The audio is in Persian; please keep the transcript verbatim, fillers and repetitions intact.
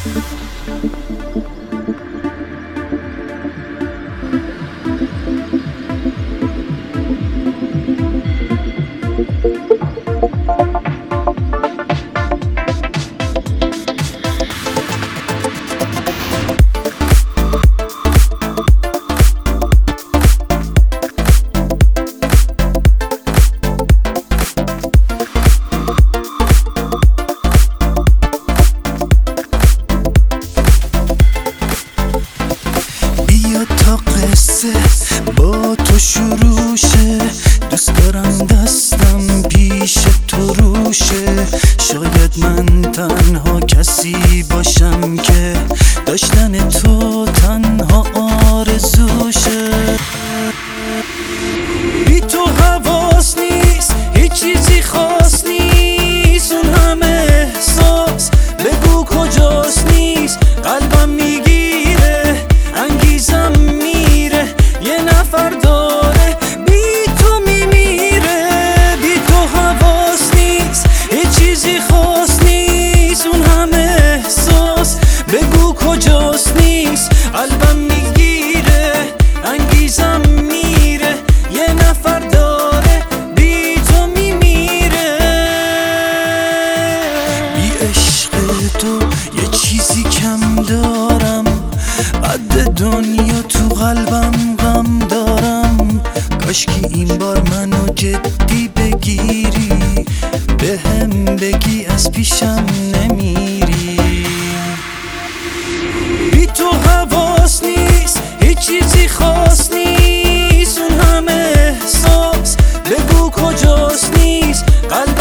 با تو شروع شه، دوست دارم دستم پیش تو روشه. شاید من تنها کسی باشم که داشتن تو تنها آرزوشه. بی تو حواس نیست، هیچ چیزی خاص نیست. اون همه احساس بگو کجاست نیست. قلبم میگیره، انگیزم میره، یه نفر داره بی تو میمیره. بی تو حواس نیست، هیچ چیزی خاص نیست. اون همه احساس بگو کجاست نیست. قلبم میگیره، انگیزم میره، یه نفر داره بی تو میمیره. بی عشق تو یه چیزی کم دارم، قد دنیا تو قلبم غم دارم. کاشکی این بار منو جدی بگیری، به هم بگی از پیشم نمیری. بی تو حواس نیست، هیچ چیزی خاص نیست. اون همه احساس بگو کجاست نیست. قلب